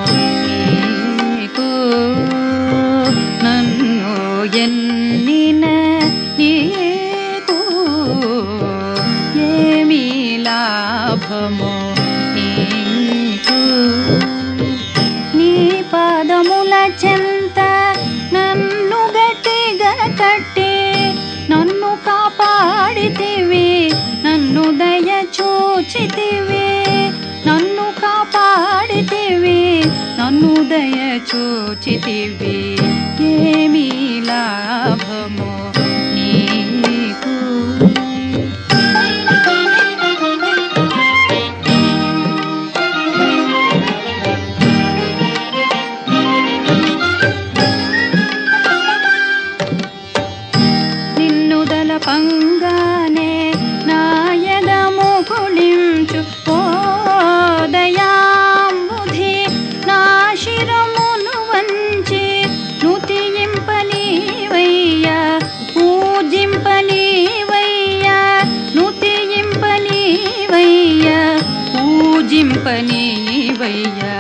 నీకు నన్ను ఎన్నిన నీకు ఏమి లాభము నీకు నీ పాదముల చెంత నన్ను గట్టిగా కట్టి నన్ను కాపాడితివి నన్ను దయ చూచితివి నన్ను కాపాడితివి నన్ను దయ చూచితివి ఏమి లాభము నీకు నిన్నుదల పంగానే నాయదము కుళించు ఓ దయాంబుధి నా శిరమును వంచి నుతియింపనీవయ్యా పూజింపనీవయ్యా నుతియింపనీవయ్యా పూజింపనీవయ్యా